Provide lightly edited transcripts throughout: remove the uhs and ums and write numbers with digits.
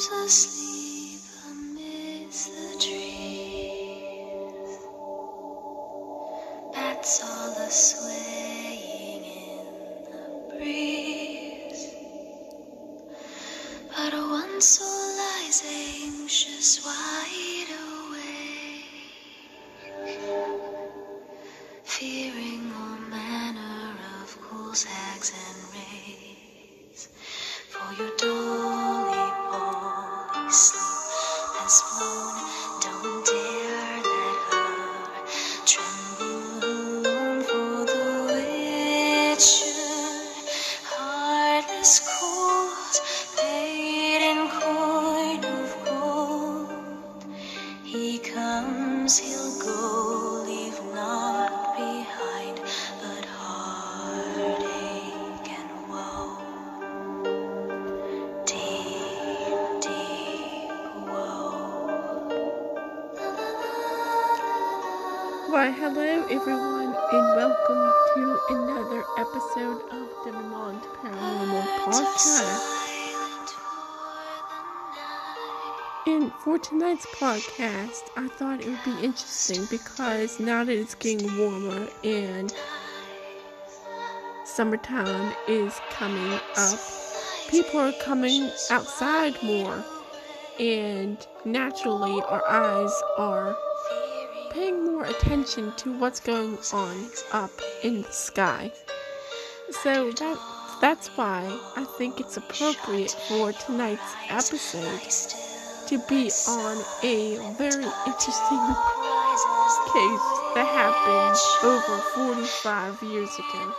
asleep amidst the trees. Bats all a swaying in the breeze. But one soul lies anxious, wide awake, fearing all manner of ghouls, hags, and wraiths. For your dolly sleep has flown. Don't dare let her tremble alone, for the witcher, heartless cold, paid in coin of gold. He comes, he'll go, leave naught behind but heartache and woe. Deep, deep woe. Why, hello everyone, and welcome to another episode of the Demimond Paranormal Podcast. And for tonight's podcast, I thought it would be interesting because now that it's getting warmer and summertime is coming up, people are coming outside more, and naturally our eyes are paying more attention to what's going on up in the sky. So that's why I think it's appropriate for tonight's episode to be on a very interesting case that happened over 45 years ago.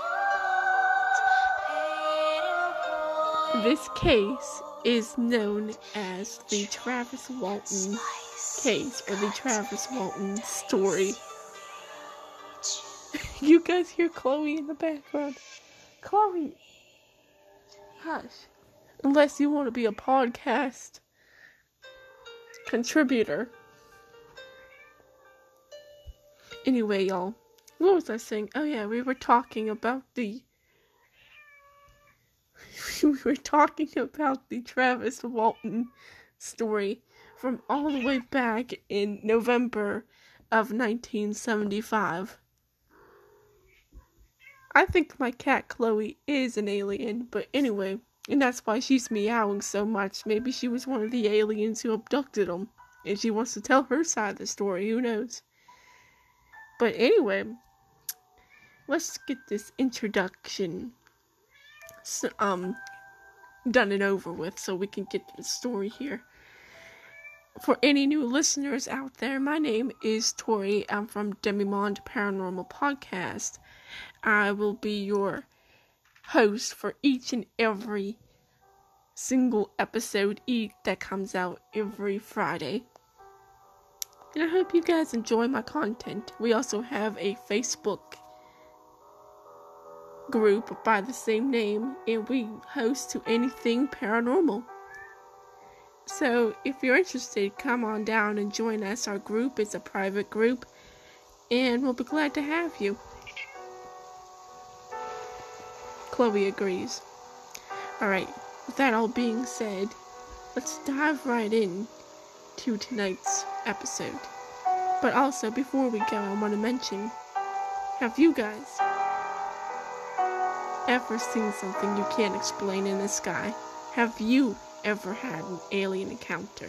This case is known as the Travis Walton case, or the Travis Walton story. You guys hear Chloe in the background. Chloe! Hush. Unless you want to be a podcast contributor. Anyway, y'all. What was I saying? Oh yeah, we were talking about the Travis Walton story from all the way back in November of 1975. I think my cat Chloe is an alien, but anyway, and that's why she's meowing so much. Maybe she was one of the aliens who abducted him, and she wants to tell her side of the story, who knows. But anyway, let's get this introduction done and over with so we can get to the story here. For any new listeners out there, my name is Tori. I'm from Demimond Paranormal Podcast. I will be your host for each and every single episode that comes out every Friday. And I hope you guys enjoy my content. We also have a Facebook group by the same name, and we host to anything paranormal. So if you're interested, come on down and join us. Our group is a private group, and we'll be glad to have you. Chloe agrees. Alright, with that all being said, let's dive right in to tonight's episode. But also, before we go, I want to mention, have you guys ever seen something you can't explain in the sky? Have you ever had an alien encounter?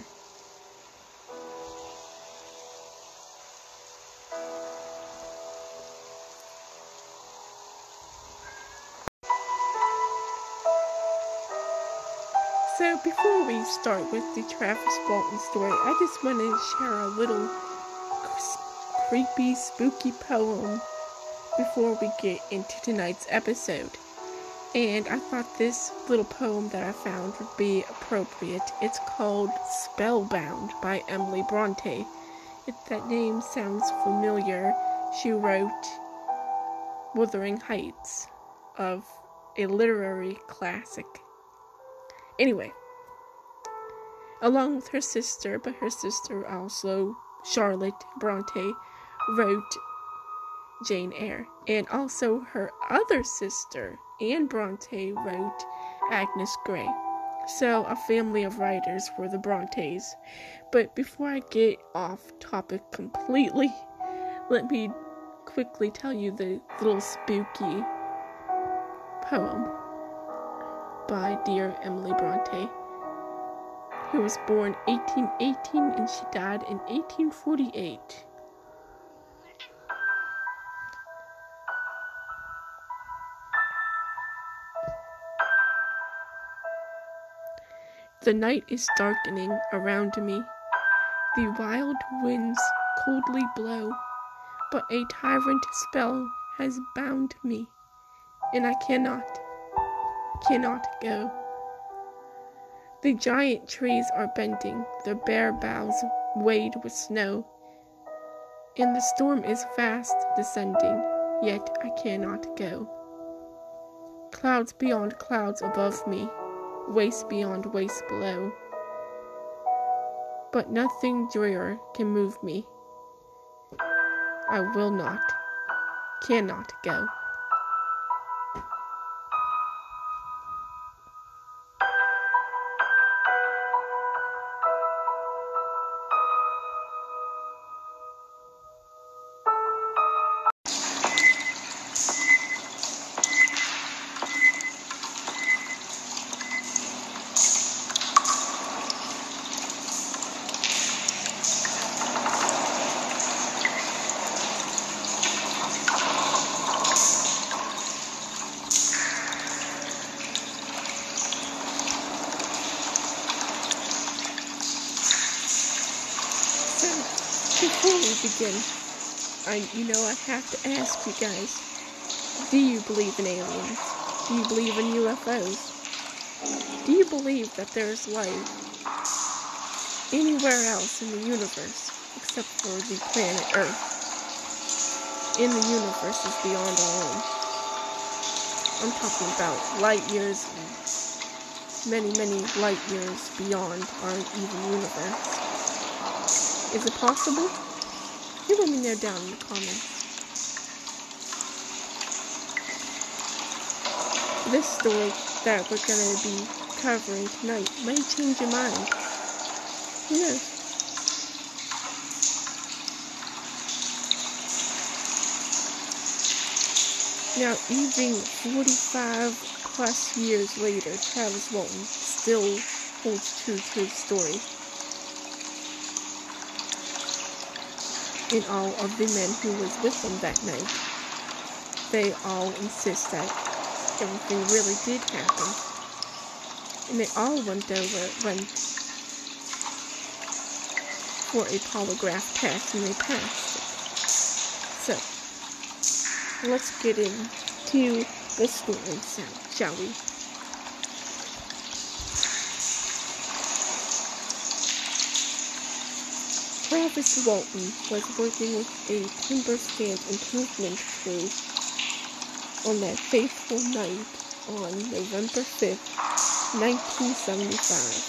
So before we start with the Travis Walton story, I just want to share a little creepy, spooky poem before we get into tonight's episode. And I thought this little poem that I found would be appropriate. It's called Spellbound by Emily Bronte. If that name sounds familiar, she wrote Wuthering Heights, of a literary classic. Anyway, along with her sister, but her sister also, Charlotte Bronte, wrote Jane Eyre. And also her other sister, Anne Bronte, wrote Agnes Grey. So, a family of writers were the Brontes. But before I get off topic completely, let me quickly tell you the little spooky poem by dear Emily Bronte, who was born 1818 and she died in 1848. The night is darkening around me. The wild winds coldly blow, but a tyrant spell has bound me, and I cannot go. The giant trees are bending, their bare boughs weighed with snow, and the storm is fast descending, yet I cannot go. Clouds beyond clouds above me, waste beyond waste below, but nothing drearer can move me. I will not, cannot go. Before we begin, I have to ask you guys, do you believe in aliens? Do you believe in UFOs? Do you believe that there's life anywhere else in the universe except for the planet Earth? In the universes beyond our own. I'm talking about light years and many, many light years beyond our even universe. Is it possible? You let me know down in the comments. This story that we're going to be covering tonight may change your mind. Who knows? Now, even 45 plus years later, Travis Walton still holds true to his story. And all of the men who was with him that night, they all insist that everything really did happen. And they all went for a polygraph test and they passed it. So, let's get into the story, shall we? Travis Walton was working with a timber stand improvement crew on that fateful night on November 5th, 1975.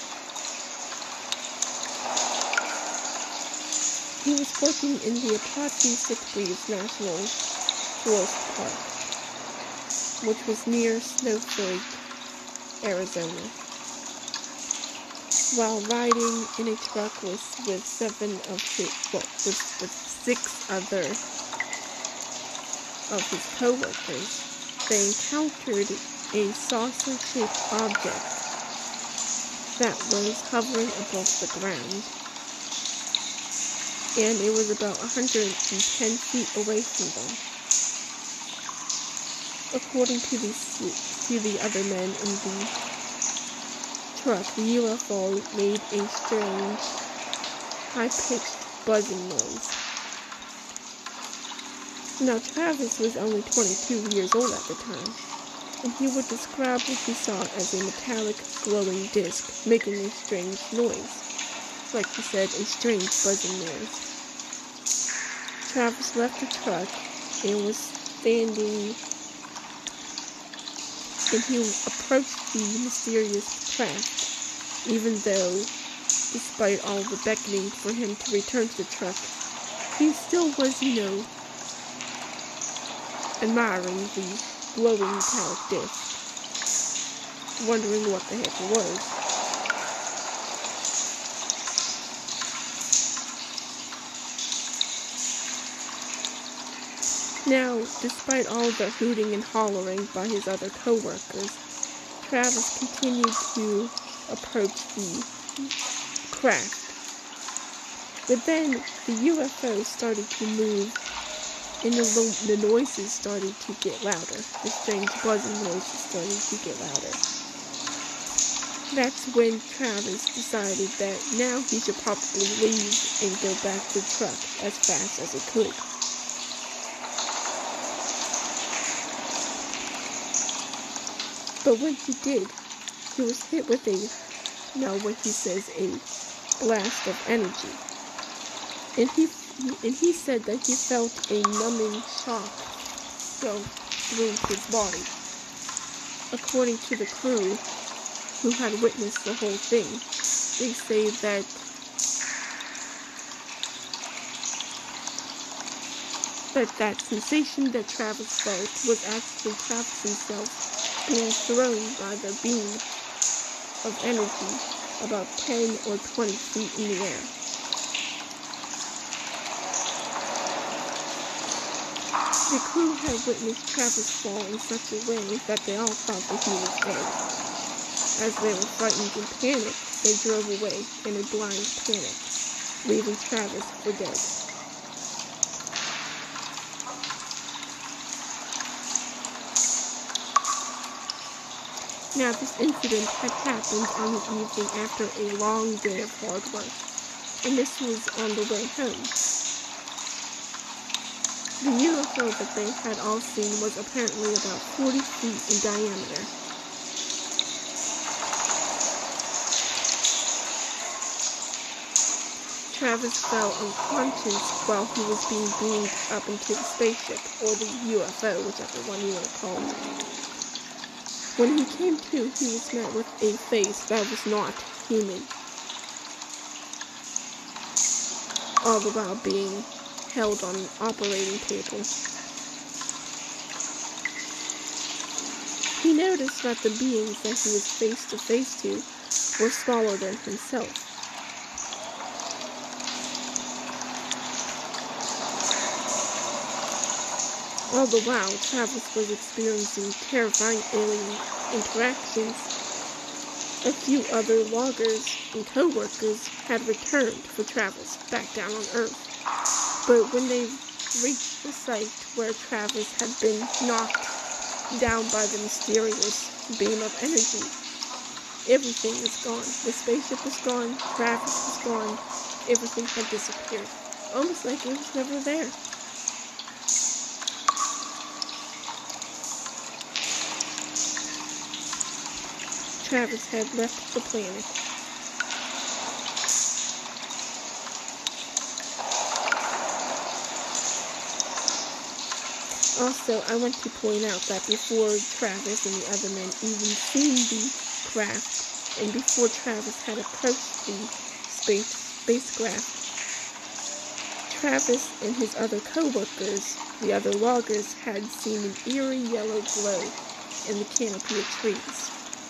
He was working in the Apache Sitgreaves National Forest Park, which was near Snowflake, Arizona. While riding in a truck with 6 other of his co-workers, they encountered a saucer-shaped object that was hovering above the ground, and it was about 110 feet away from them. According to the other men in the truck, the UFO made a strange, high-pitched buzzing noise. Now, Travis was only 22 years old at the time, and he would describe what he saw as a metallic, glowing disc making a strange noise. Like he said, a strange buzzing noise. Travis left the truck and was standing, and he approached the mysterious craft, even though, despite all the beckoning for him to return to the truck, he still was, admiring the glowing metallic disc, wondering what the heck it was. Now, despite all the hooting and hollering by his other co-workers, Travis continued to approach the craft. But then the UFO started to move, and the noises started to get louder. The strange buzzing noises started to get louder. That's when Travis decided that now he should probably leave and go back to the truck as fast as he could. But when he did, he was hit with what he says, a blast of energy. And he said that he felt a numbing shock go through his body. According to the crew who had witnessed the whole thing, they say that sensation that Travis felt was actually Travis himself being thrown by the beam of energy about 10 or 20 feet in the air. The crew had witnessed Travis fall in such a way that they all thought that he was dead. As they were frightened and panicked, they drove away in a blind panic, leaving Travis for dead. Now, this incident had happened on the evening after a long day of hard work, and this was on the way home. The UFO that they had all seen was apparently about 40 feet in diameter. Travis fell unconscious while he was being beamed up into the spaceship, or the UFO, whichever one you want to call it. When he came to, he was met with a face that was not human, all the while being held on an operating table. He noticed that the beings that he was face to face to were smaller than himself. All the while, Travis was experiencing terrifying alien interactions. A few other loggers and co-workers had returned for Travis back down on Earth. But when they reached the site where Travis had been knocked down by the mysterious beam of energy, everything was gone. The spaceship was gone, Travis was gone, everything had disappeared. Almost like it was never there. Travis had left the planet. Also, I want to point out that before Travis and the other men even seen the craft, and before Travis had approached the spacecraft, Travis and his other co-workers, the other loggers, had seen an eerie yellow glow in the canopy of trees.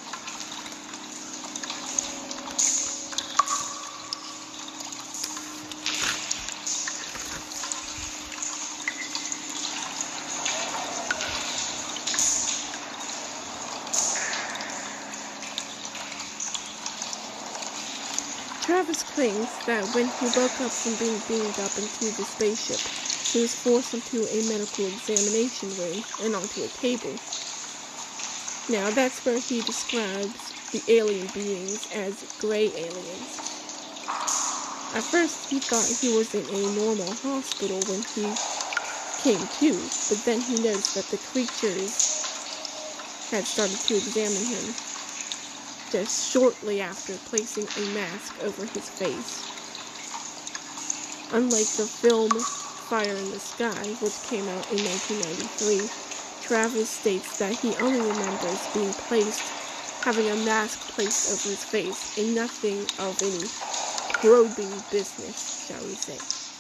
Travis claims that when he woke up from being beamed up into the spaceship, he was forced into a medical examination room and onto a table. Now, that's where he describes the alien beings as gray aliens. At first, he thought he was in a normal hospital when he came to, but then he noticed that the creatures had started to examine him just shortly after placing a mask over his face. Unlike the film Fire in the Sky, which came out in 1993, Travis states that he only remembers having a mask placed over his face, and nothing of any probing business, shall we say.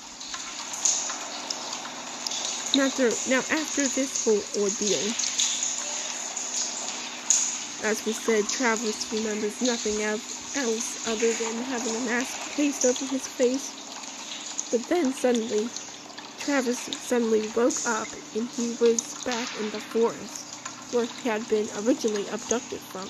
Now after this whole ordeal, as we said, Travis remembers nothing else other than having a mask placed over his face. But then suddenly, Travis suddenly woke up and he was back in the forest where he had been originally abducted from.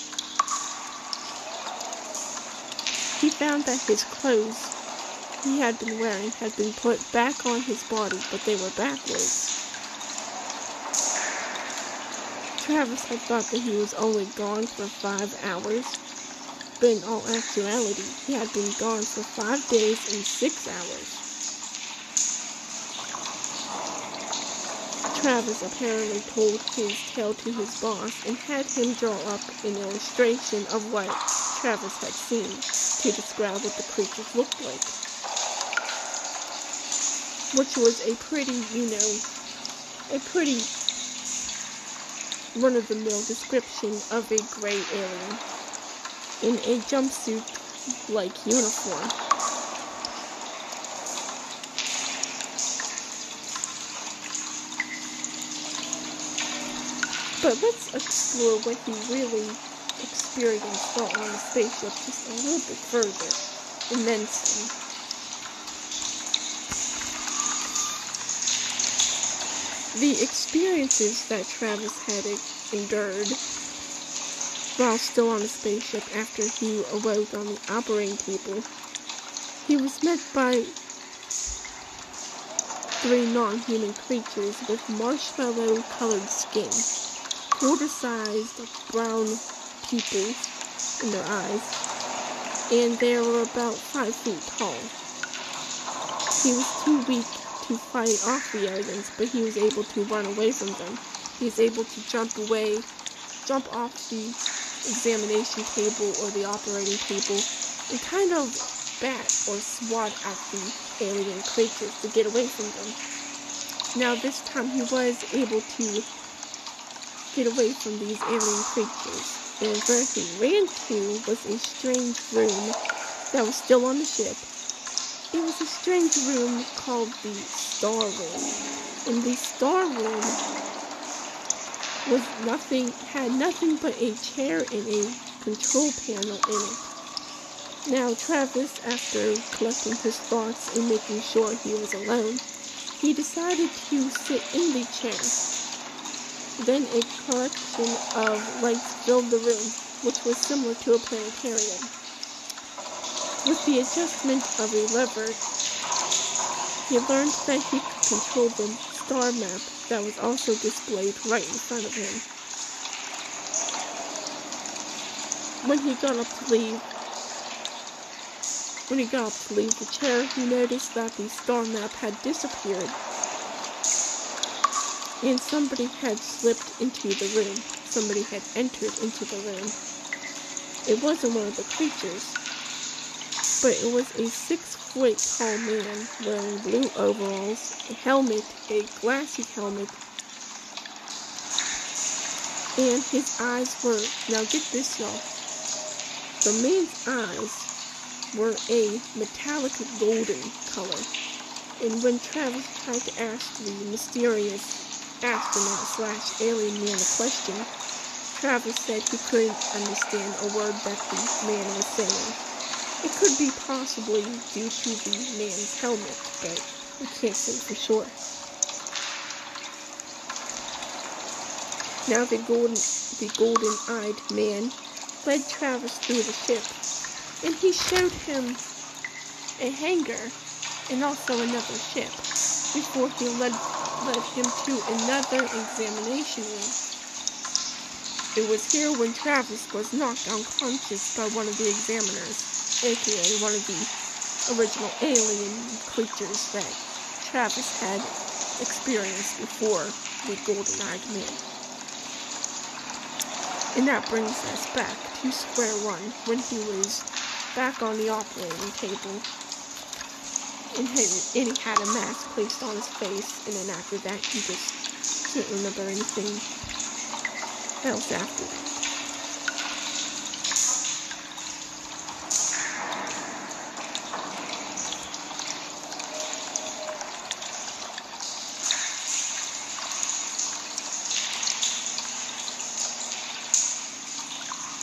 He found that his clothes he had been wearing had been put back on his body, but they were backwards. Travis had thought that he was only gone for 5 hours, but in all actuality, he had been gone for 5 days and 6 hours. Travis apparently told his tale to his boss and had him draw up an illustration of what Travis had seen to describe what the creatures looked like, which was a pretty run-of-the-mill description of a gray alien in a jumpsuit-like uniform. But let's explore what he really experienced while on the spaceship just a little bit further, and then some. The experiences that Travis had endured while still on the spaceship after he awoke on the operating table, he was met by 3 non-human creatures with marshmallow-colored skin, quarter-sized brown pupils in their eyes, and they were about 5 feet tall. He was too weak to fight off the aliens, but he was able to run away from them. He was able to jump off the examination table or the operating table, and kind of bat or swat at the alien creatures to get away from them. Now this time he was able to get away from these alien creatures, and where he ran to was a strange room that was still on the ship. It was a strange room called the Star Room, and the Star Room had nothing but a chair and a control panel in it. Now Travis, after collecting his thoughts and making sure he was alone, he decided to sit in the chair. Then a collection of lights filled the room, which was similar to a planetarium. With the adjustment of a lever, he learned that he could control the star map that was also displayed right in front of him. When he got up to leave the chair, he noticed that the star map had disappeared, and somebody had slipped into the room. Somebody had entered into the room. It wasn't one of the creatures, but it was a 6-foot-tall man wearing blue overalls, a helmet, a glassy helmet, and his eyes were, now get this y'all, the man's eyes were a metallic golden color, and when Travis tried to ask the mysterious astronaut/alien man a question, Travis said he couldn't understand a word that the man was saying. It could be possibly due to the man's helmet, but we can't say for sure. Now the golden-eyed man led Travis through the ship, and he showed him a hangar and also another ship before he led him to another examination room. It was here when Travis was knocked unconscious by one of the examiners, aka one of the original alien creatures that Travis had experienced before the golden-eyed man. And that brings us back to square one, when he was back on the operating table, and he had a mask placed on his face, and then after that he just can't remember anything else after that.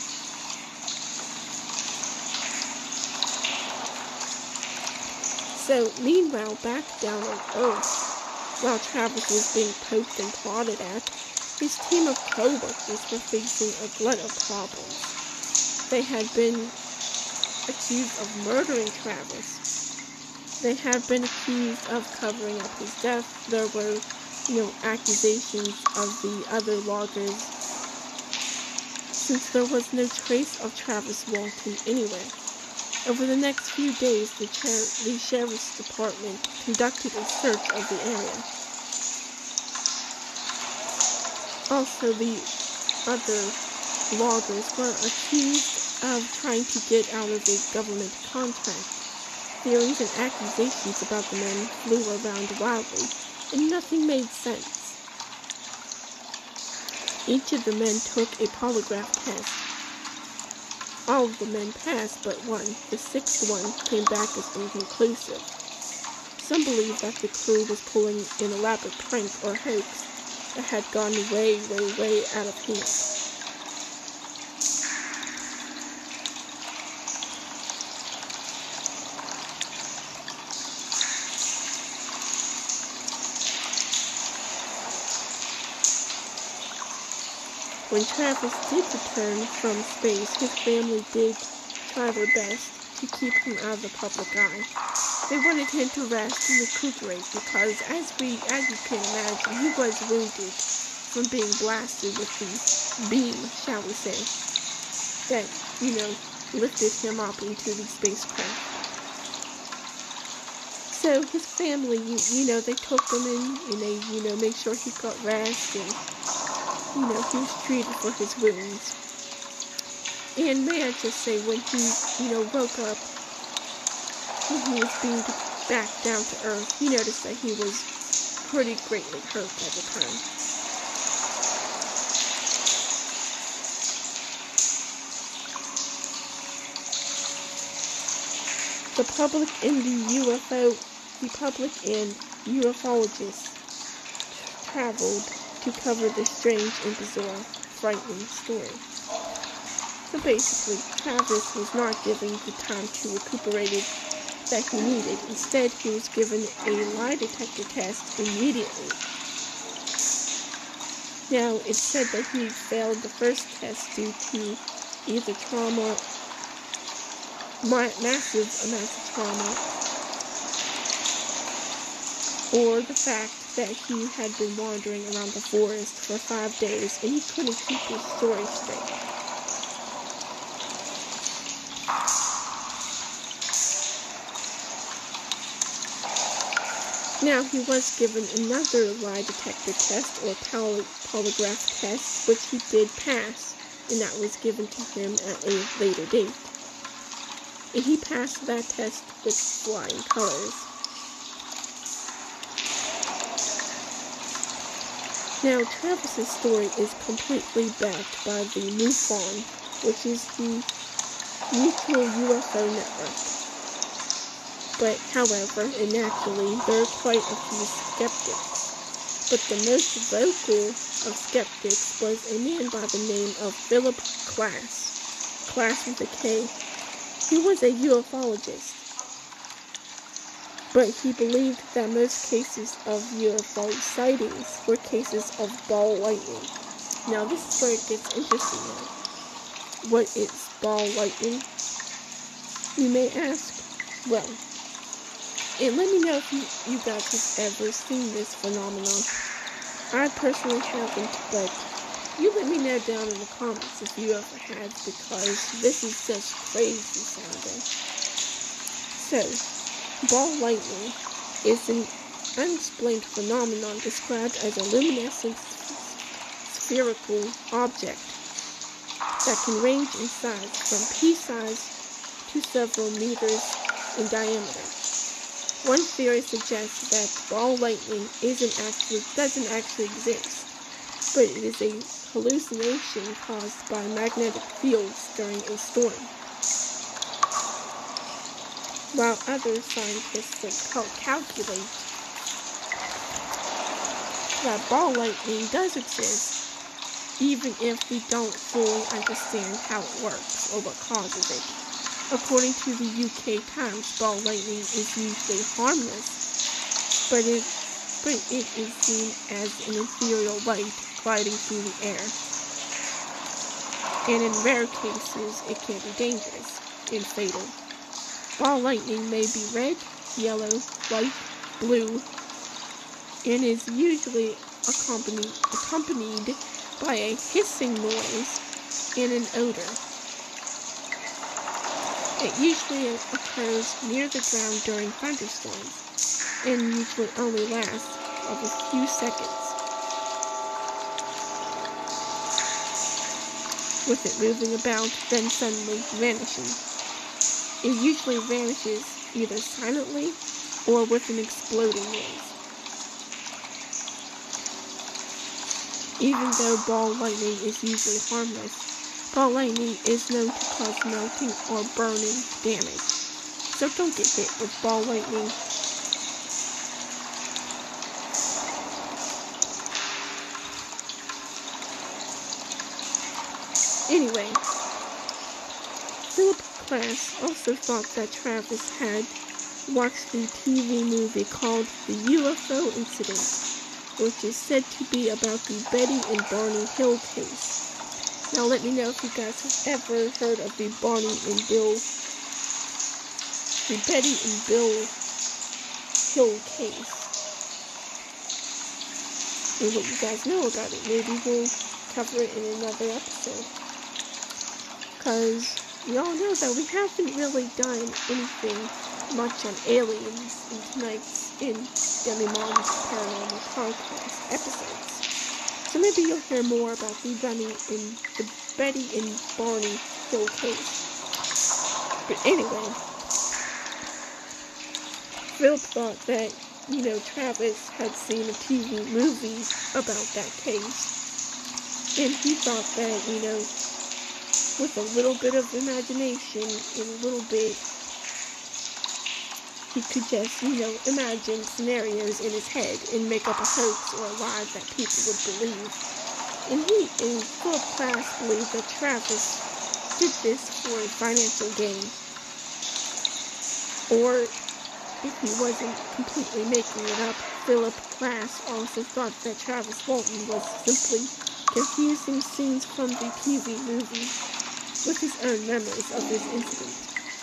So So, meanwhile, back down on Earth, while Travis was being poked and prodded at, his team of co-workers were facing a glut of problems. They had been accused of murdering Travis. They had been accused of covering up his death. There were, accusations of the other loggers, since there was no trace of Travis Walton anywhere. Over the next few days, the sheriff's department conducted a search of the area. Also, the other loggers were accused of trying to get out of a government contract. Theories and accusations about the men flew around wildly, and nothing made sense. Each of the men took a polygraph test. All of the men passed but one. The sixth one came back as inconclusive. Some believe that the crew was pulling an elaborate prank or hoax that had gone way, way, way out of hand. When Travis did return from space, his family did try their best to keep him out of the public eye. They wanted him to rest and recuperate because, as you can imagine, he was wounded from being blasted with the beam, shall we say, that, lifted him up into the spacecraft. So his family, they took him in and they, made sure he got rest and he was treated for his wounds. And may I just say, when he, woke up, when he was being back down to Earth, he noticed that he was pretty greatly hurt at the time. The public and ufologists traveled to cover this strange and bizarre, frightening story. So basically, Travis was not given the time to recuperate that he needed. Instead, he was given a lie detector test immediately. Now, it's said that he failed the first test due to either trauma, massive amounts of trauma, or the fact that he had been wandering around the forest for 5 days and he couldn't keep his story straight. Now, he was given another lie detector test or polygraph test, which he did pass, and that was given to him at a later date. And he passed that test with flying colors. Now, Travis's story is completely backed by the MUFON, which is the Mutual UFO Network. But, however, and naturally, there are quite a few skeptics. But the most vocal of skeptics was a man by the name of Philip Klass. Klass with a K. He was a ufologist. But he believed that most cases of UFO sightings were cases of ball lightning. Now, this is where it gets interesting now. What is ball lightning? You may ask. Well, and let me know if you guys have ever seen this phenomenon. I personally haven't, but you let me know down in the comments if you ever had, because this is just crazy sounding. So, ball lightning is an unexplained phenomenon described as a luminescent spherical object that can range in size from pea-size to several meters in diameter. One theory suggests that ball lightning doesn't actually exist, but it is a hallucination caused by magnetic fields during a storm. While other scientists calculate that ball lightning does exist, even if we don't fully understand how it works or what causes it. According to the UK Times, ball lightning is usually harmless, but it is seen as an ethereal light gliding through the air. And in rare cases, it can be dangerous and fatal. Ball lightning may be red, yellow, white, blue, and is usually accompanied by a hissing noise and an odor. It usually occurs near the ground during thunderstorms, and usually only lasts a few seconds, with it moving about, then suddenly vanishing. It usually vanishes either silently or with an exploding noise. Even though ball lightning is usually harmless, ball lightning is known to cause melting or burning damage. So don't get hit with ball lightning. Anyway, Philip Glass also thought that Travis had watched the TV movie called The UFO Incident, which is said to be about the Betty and Barney Hill case. Now let me know if you guys have ever heard of the Betty and Bill Hill case, and what you guys know about it. Maybe we'll cover it in another episode, because we all know that we haven't really done anything much on aliens in tonight's Demi Mom's Paranormal Podcast episodes. So maybe you'll hear more about the Betty and Barney Hill case. But anyway, Philip thought that, Travis had seen a TV movie about that case. And he thought that, with a little bit of imagination and a little bit, he could just, imagine scenarios in his head and make up a hoax or a lie that people would believe. And Philip Glass believed that Travis did this for financial gain. Or, if he wasn't completely making it up, Philip Glass also thought that Travis Walton was simply confusing scenes from the TV movie with his own memories of this incident.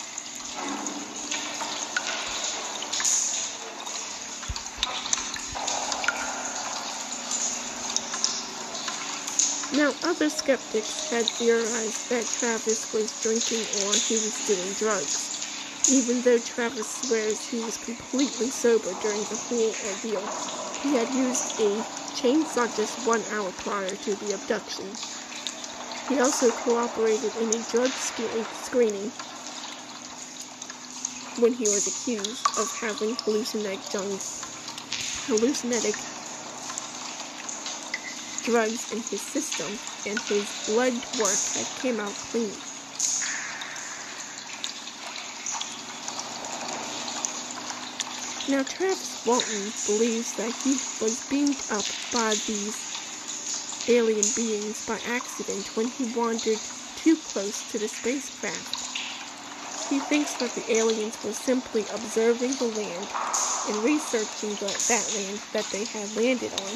Now, other skeptics had theorized that Travis was drinking or he was doing drugs, even though Travis swears he was completely sober during the whole ordeal. He had used a chainsaw just 1 hour prior to the abduction. He also cooperated in a drug screening when he was accused of having hallucinogenic drugs in his system, and his blood work had came out clean. Now, Travis Walton believes that he was beamed up by these alien beings by accident when he wandered too close to the spacecraft. He thinks that the aliens were simply observing the land and researching that land that they had landed on.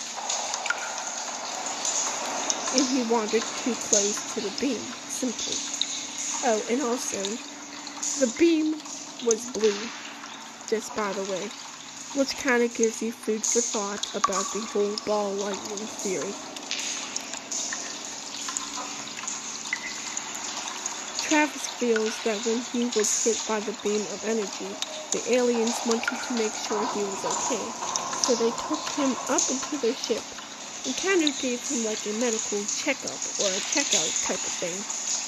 And he wandered too close to the beam, simply. Oh, and also, the beam was blue, just by the way, which kind of gives you food for thought about the whole ball lightning theory. Travis feels that when he was hit by the beam of energy, the aliens wanted to make sure he was okay, so they took him up into their ship and kind of gave him like a medical checkup or a checkout type of thing.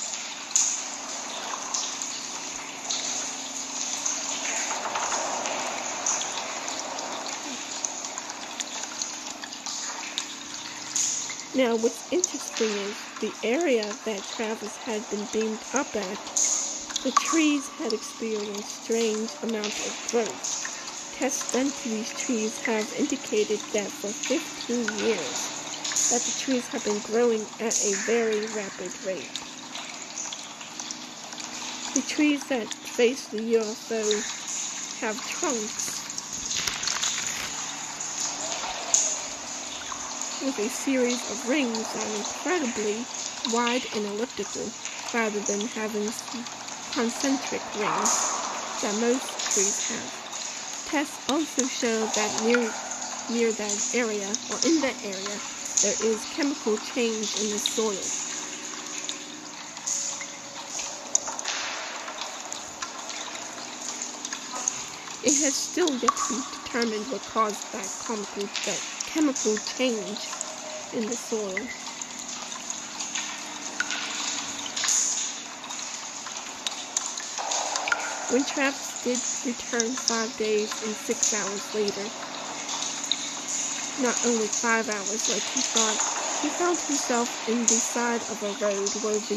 Now, what's interesting is the area that Travis had been beamed up at, the trees had experienced strange amounts of growth. Tests done to these trees have indicated that for 15 years, that the trees have been growing at a very rapid rate. The trees that face the UFO have trunks with a series of rings that are incredibly wide and elliptical, rather than having concentric rings that most trees have. Tests also show that near that area, or in that area, there is chemical change in the soil. It has still yet to be determined what caused that chemical change in the soil. When Travis did return 5 days and 6 hours later, not only 5 hours like he thought, he found himself in the side of a road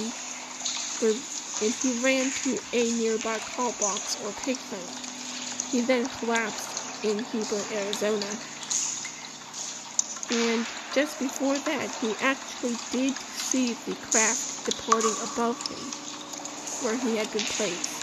and he ran to a nearby call box or payphone. He then collapsed in Heber, Arizona. And just before that, he actually did see the craft departing above him, where he had been placed.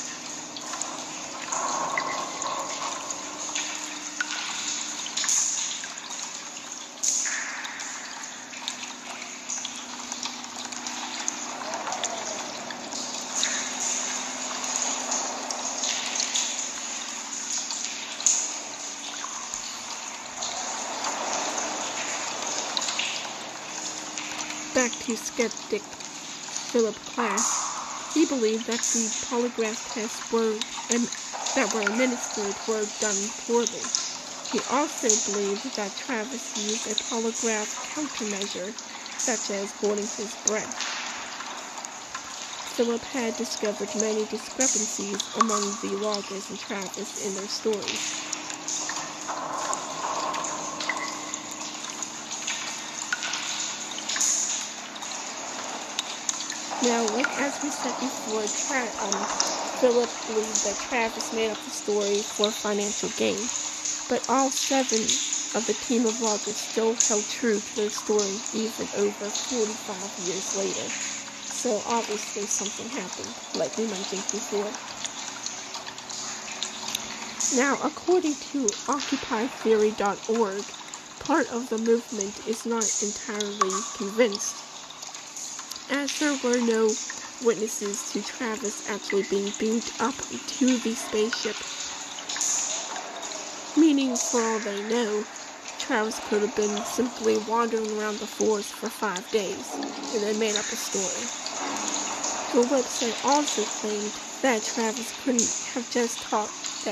Back to skeptic Philip Klass, he believed that the polygraph tests that were administered were done poorly. He also believed that Travis used a polygraph countermeasure, such as holding his breath. Philip had discovered many discrepancies among the loggers and Travis in their stories. Now, as we said before, Philip believed that Travis made up the story for financial gain, but all 7 of the team of loggers still held true to their story even over 45 years later. So obviously something happened, like we mentioned before. Now, according to OccupyTheory.org, part of the movement is not entirely convinced, as there were no witnesses to Travis actually being beamed up to the spaceship. Meaning, for all they know, Travis could have been simply wandering around the forest for 5 days and then made up a story. The website also claimed that Travis couldn't have just talked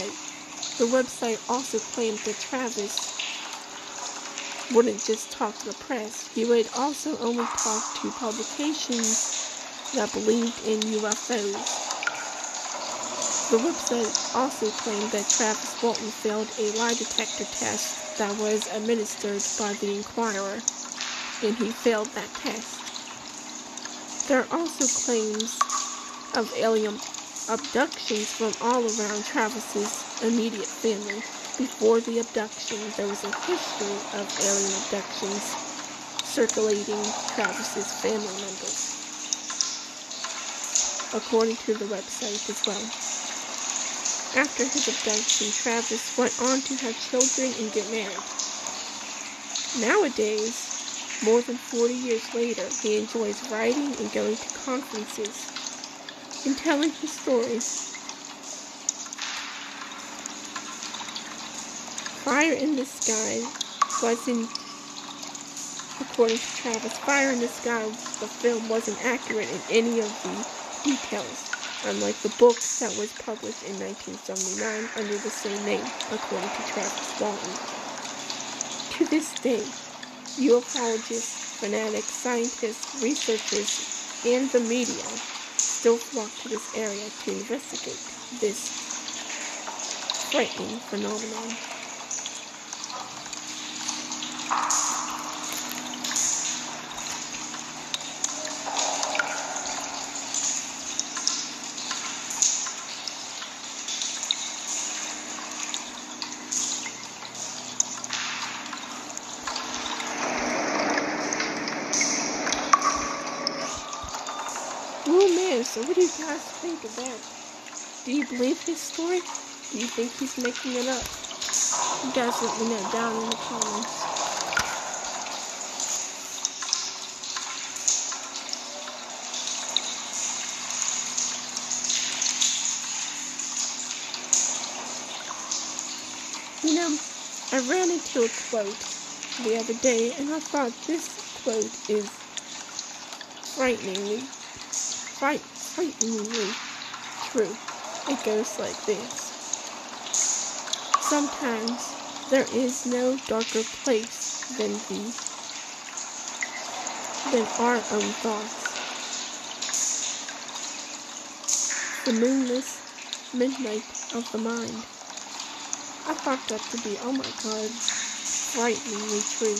Travis wouldn't just talk to the press. He would also only talk to publications that believed in UFOs. The website also claimed that Travis Walton failed a lie detector test that was administered by the Inquirer, and he failed that test. There are also claims of alien abductions from all around Travis's immediate family. Before the abduction, there was a history of alien abductions circulating Travis's family members, according to the website as well. After his abduction, Travis went on to have children and get married. Nowadays, more than 40 years later, he enjoys writing and going to conferences and telling his stories. Fire in the Sky wasn't, according to Travis, Fire in the Sky, the film wasn't accurate in any of the details, unlike the book that was published in 1979 under the same name, according to Travis Walton. To this day, ufologists, fanatics, scientists, researchers, and the media still flock to this area to investigate this frightening phenomenon. So what do you guys think of that? Do you believe his story? Do you think he's making it up? You guys let me know down in the comments. You know, I ran into a quote the other day, and I thought this quote is frighteningly true. It goes like this. Sometimes there is no darker place than our own thoughts. The moonless midnight of the mind. I thought that to be, oh my god, frighteningly true.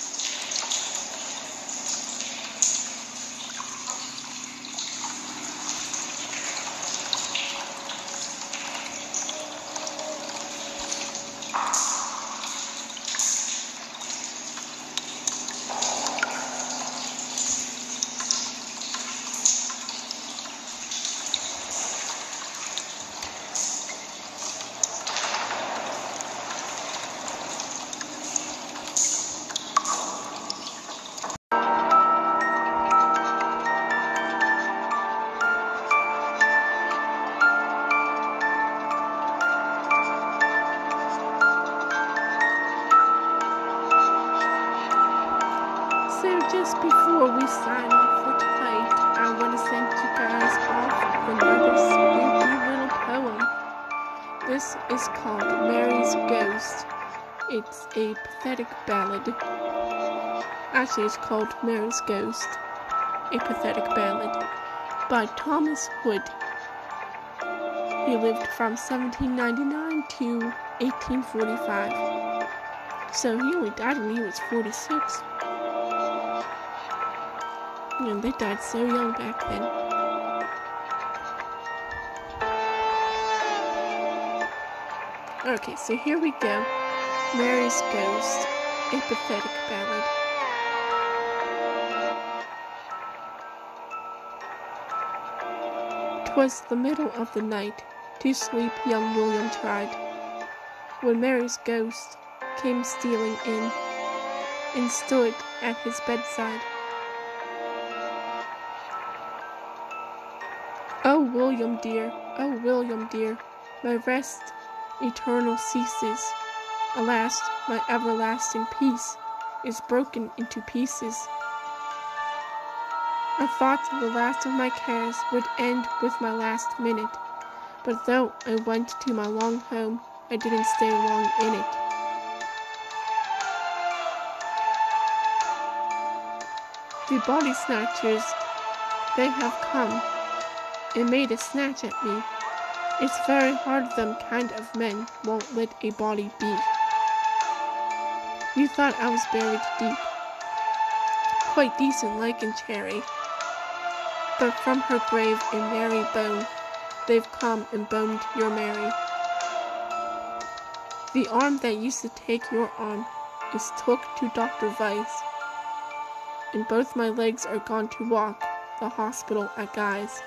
So just before we sign off for tonight, I want to send you guys off with another spooky little poem. This is called Mary's Ghost. It's a pathetic ballad. Actually, it's called Mary's Ghost, a pathetic ballad, by Thomas Hood. He lived from 1799 to 1845. So he only died when he was 46. And they died so young back then. Okay, so here we go. Mary's Ghost, a pathetic ballad. 'Twas the middle of the night, to sleep young William tried, when Mary's ghost came stealing in, and stood at his bedside. Oh William dear, my rest eternal ceases. Alas, my everlasting peace is broken into pieces. I thought the last of my cares would end with my last minute, but though I went to my long home, I didn't stay long in it. The body snatchers, they have come and made a snatch at me. It's very hard them kind of men won't let a body be. You thought I was buried deep, quite decent like in cherry, but from her grave a merry bone, they've come and boned your Mary. The arm that used to take your arm is took to Dr. Weiss, and both my legs are gone to walk the hospital at Guy's.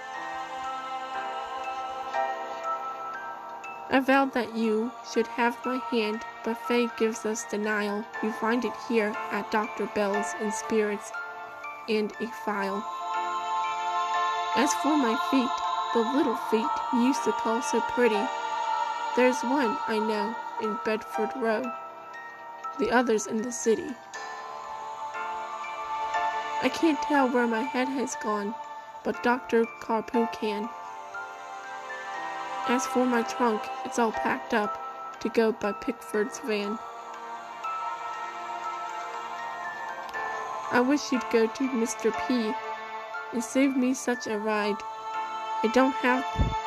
I vowed that you should have my hand, but fate gives us denial. You find it here at Dr. Bell's in spirits and a file. As for my feet, the little feet you used to call so pretty, there's one, I know, in Bedford Row, the other's in the city. I can't tell where my head has gone, but Dr. Carpoo can. As for my trunk, it's all packed up to go by Pickford's van. I wish you'd go to Mr. P and save me such a ride. I don't have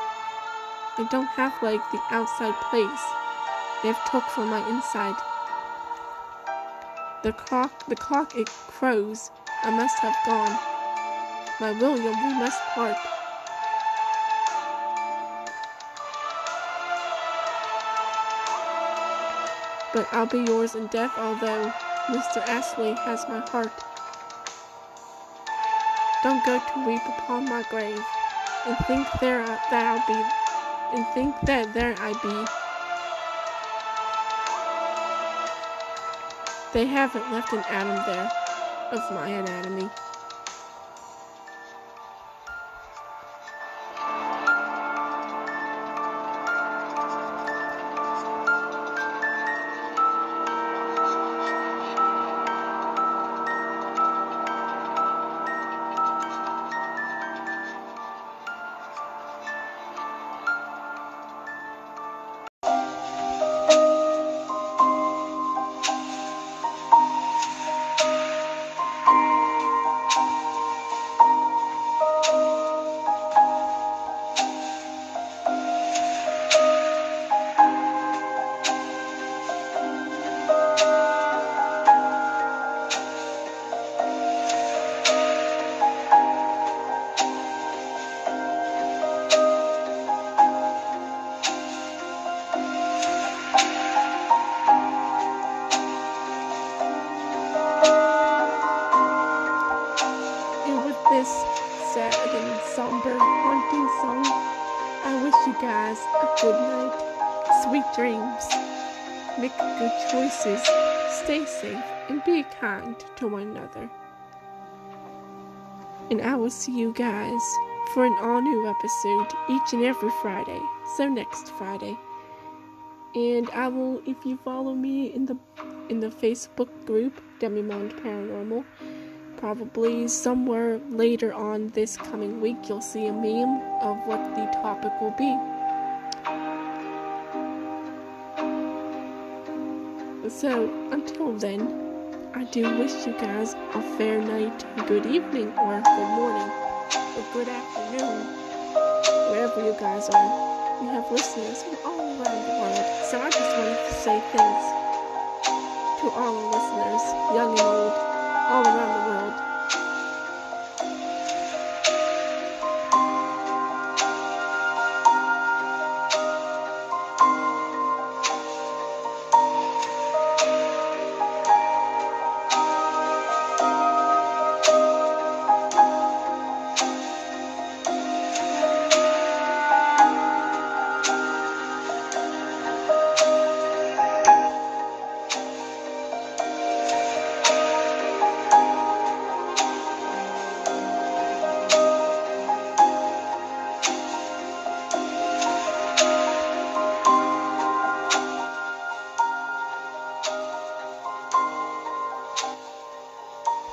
like the outside place they've took from my inside. The clock it crows, I must have gone. My William, we must part. But I'll be yours in death, although Mr. Astley has my heart. Don't go to weep upon my grave. and think that there I be. They haven't left an atom there of my anatomy. This sad and somber haunting song, I wish you guys a good night, sweet dreams, make good choices, stay safe, and be kind to one another. And I will see you guys for an all-new episode each and every Friday, so next Friday. And I will, if you follow me in the Facebook group, Demimonde Paranormal, probably somewhere later on this coming week, you'll see a meme of what the topic will be. So, until then, I do wish you guys a fair night, a good evening, or a good morning, or good afternoon, wherever you guys are. We have listeners from all around the world, so I just wanted to say thanks to all our listeners, young and old, all around the world.